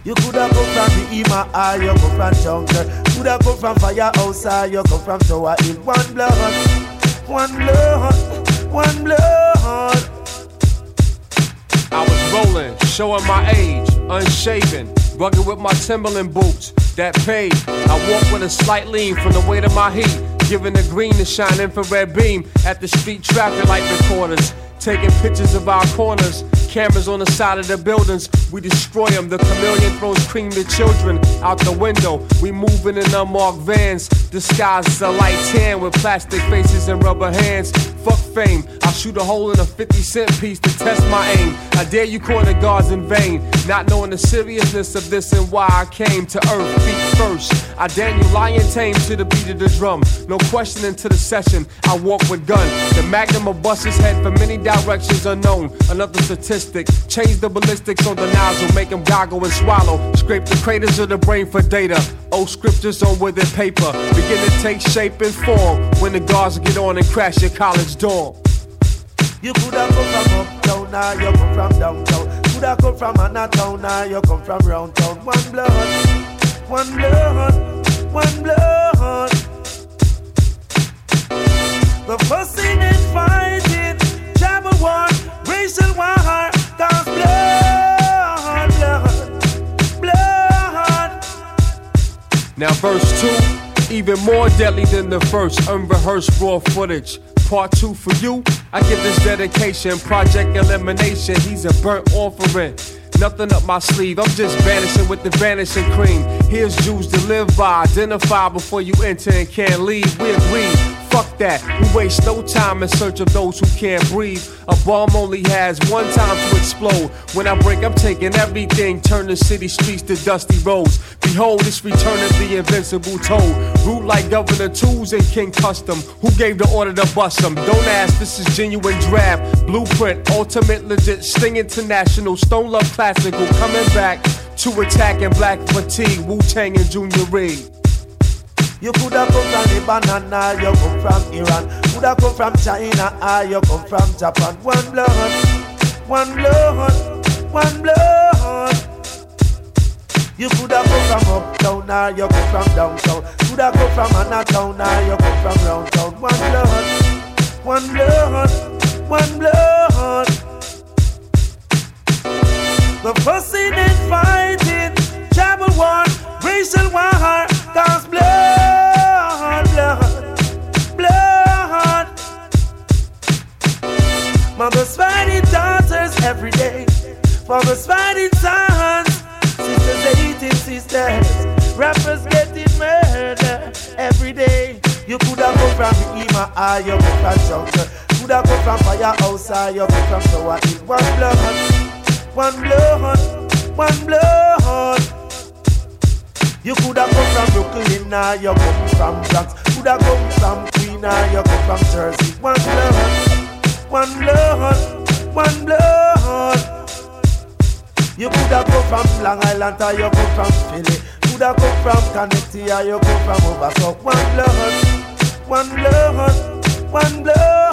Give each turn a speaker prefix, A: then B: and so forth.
A: You coulda come from the Ima, or you come from jungle. Coulda come from firehouse, or you come from Tower Hill. One blood, one blood, one blood.
B: I was rolling, showing my age, unshaven, rugged with my Timberland boots that paid. I walk with a slight lean from the weight of my heat, giving the green to shine infrared beam at the street traffic light recorders, taking pictures of our corners. Cameras on the side of the buildings, we destroy them. The chameleon throws cream to children out the window. We moving in unmarked vans, disguised as a light tan with plastic faces and rubber hands. Fuck fame, I'll shoot a hole in a 50-cent piece to test my aim. I dare you corner guards in vain, not knowing the seriousness of this and why I came to earth feet first. I Daniel Lion tame to the beat of the drum. No questioning to the session, I walk with gun. The magnum of buses head for many directions unknown. Another statistic, change the ballistics on the nozzle, make them goggle and swallow. Scrape the craters of the brain for data. Old scriptures on withered paper begin to take shape and form when the guards get on and crash your college dorm.
A: You coulda come from uptown, now you come from downtown. Coulda come from Anatown, now you come from round town. One blood, one blood, one blood. The fussing and fighting, tribal war, racial war, cause blood, blood, blood.
B: Now verse 2, even more deadly than the first, unrehearsed raw footage. Part 2 for you, I give this dedication, Project Elimination, he's a burnt offering. Nothing up my sleeve, I'm just vanishing with the vanishing cream. Here's Jews to live by, identify before you enter and can't leave. We agree, fuck that, we waste no time in search of those who can't breathe. A bomb only has one time to explode. When I break, I'm taking everything, turn the city streets to dusty roads. Behold, this return of the invincible toad. Rude like Governor Tools and King Custom. Who gave the order to bust them? Don't ask, this is genuine draft. Blueprint, ultimate legit, Sting International, Stone Love Classical, coming back to attack in black fatigue, Wu-Tang and Junior Reid.
A: You coulda come from Lebanon, or you come from Iran. Coulda come from China, or you come from Japan. One blood, one blood, one blood. You coulda come from uptown, or you come from downtown. Coulda come from Anatown, or you come from round town. One blood, one blood, one blood. The fussing and fighting, tribal war, racial war, cause blood, blood, blood. Mothers fighting daughters every day, fathers fighting sons, sisters hating sisters, rappers getting murdered every day. You coulda come from the Ima, or you come from jungle. Coulda come from firehouse, or you come from Tower Hill. One blood, one blood, one blood. You coulda come from Brooklyn, or you come from Bronx. Coulda come from Queen, or you come from Jersey. One blood, one blood, one blood. You coulda come from Long Island, or you come from Philly. Coulda come from Connecticut, or you come from over. So one blood, one blood, one blood.